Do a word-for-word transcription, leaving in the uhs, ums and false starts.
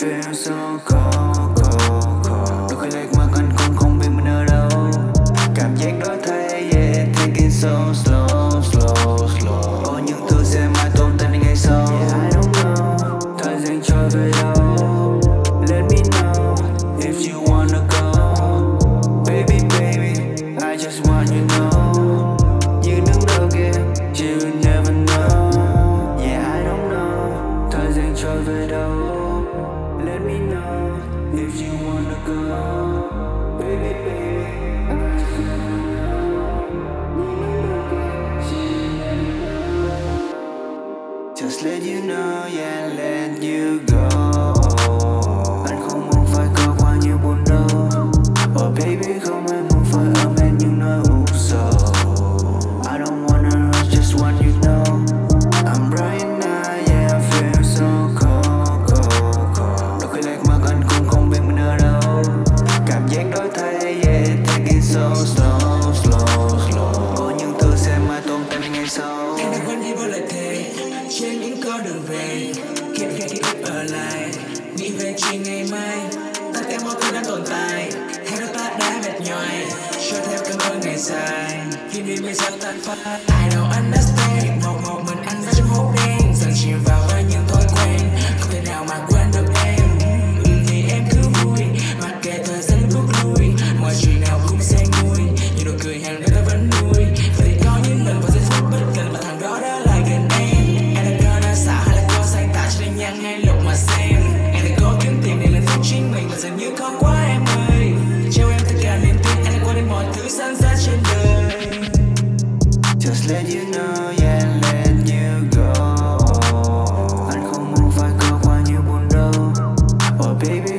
feel so cold, cold, cold. Đôi khi lệch mắt anh cũng không biết mình ở đâu. Cảm giác đổi thay, yeah, taking so slow, slow, slow. Có những thứ sẽ mãi tồn tại đến ngày sau. Yeah, I don't know, thời gian trôi về đâu. Let me know if you wanna go. Baby, baby, I just want you to know. You đứng đâu kia, you never know. Yeah, I don't know, thời gian trôi về đâu. Let me know if you wanna go. Baby, baby, I just wanna know. You đứng đâu kia, you never know. Just let you know, yeah, let you go. Anh không muốn phải có quá nhiều buồn đau. Oh baby, không ai muốn phải ôm hết những nỗi u sầu. I don't wanna rush, just want you know. I'm bright now, yeah, I feel so cold, cold, cold. Đôi khi lệch mắt anh cũng không biết mình ở đâu. Cảm giác đổi thay, yeah, taking so slow, slow, slow. Có những thứ sẽ mãi tồn tại đến ngày sau. Em đã quên đi bao lời thề trên những con đường về, khiến kẻ ký ức ở lại, nghĩ về chuyện ngày mai. Tất cả mọi thứ đã tồn tại, hai đôi ta đã mệt nhòi, cho theo cơn mơ ngày dài, khi đi bây giờ tan phai. I don't understand, một một mình anh đã trong hố đen, dần chìm vào với những thói quen, không thể nào mà quên được em. Ừ, thì em cứ vui, mặc kệ thời gian bước lui, mọi chuyện nào cũng sẽ nguôi, nhưng nụ cười hàng đêm ta vẫn nuôi. Vậy thì có những lần vào giây phút bất cần và thằng đó đã lại gần em. Em đã có đã xả hay là có sáng tạo cho nên nhăn ngay lúc mà xem. Em đã cố kiếm tìm để lên phút chính mình và dường như khó quá em ơi. Trao em tất cả niềm tin, em đã qua đi mọi thứ sáng giá trên đời. Just let you know, yeah, let you go. Anh không muốn phải có quá nhiều buồn đau. Oh baby,